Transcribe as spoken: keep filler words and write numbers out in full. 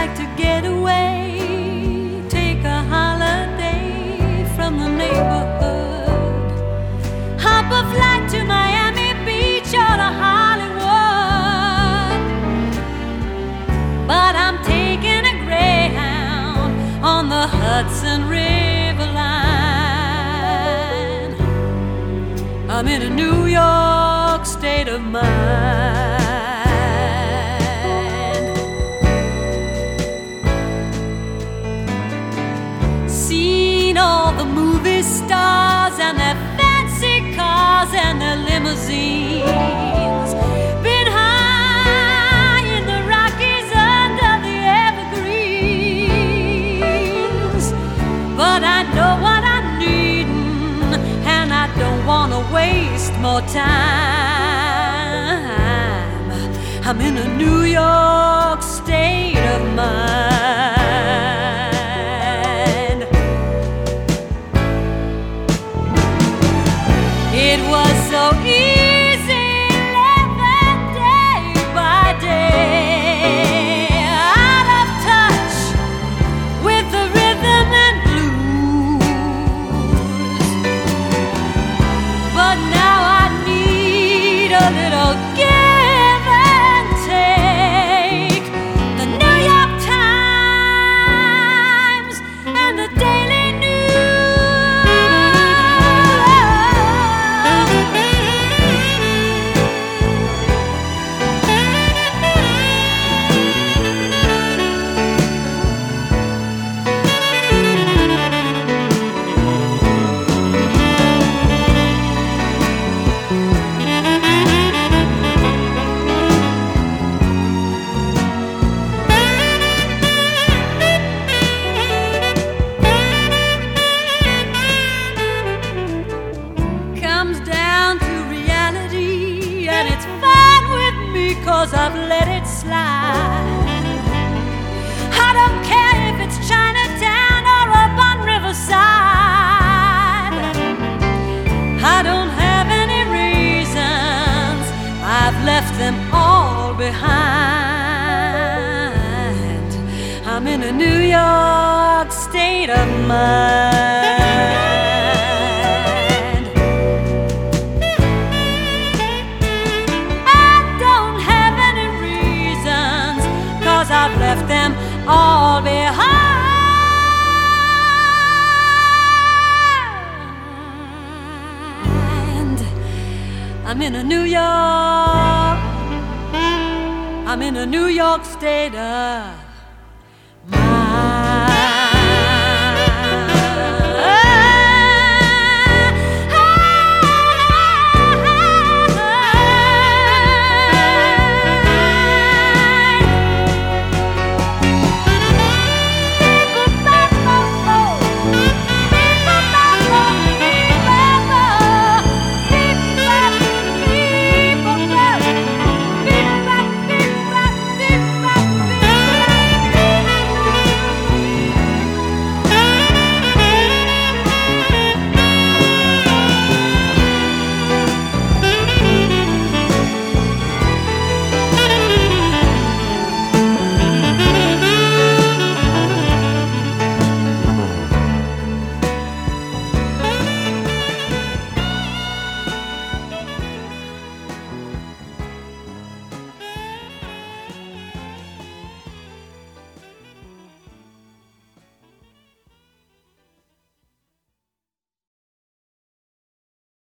like to get away, take a holiday from the neighborhood, hop a flight to Miami Beach or to Hollywood. But I'm taking a Greyhound on the Hudson River line. I'm in a New York state of mind. Seen all the movie stars and their fancy cars and their limousines. Been high in the Rockies under the evergreens. But I know what I'm needing, and I don't want to waste more time. I'm in a New York state of mind. It was so easy living day by day, out of touch with the rhythm and blues. But now I need a little give and take. The New York Times and the Daily down to reality, and it's fine with me 'cause I've let it slide. I don't care if it's Chinatown or up on Riverside. I don't have any reasons, I've left them all behind. I'm in a New York state of mind. I've left them all behind. I'm in a New York, I'm in a New York state of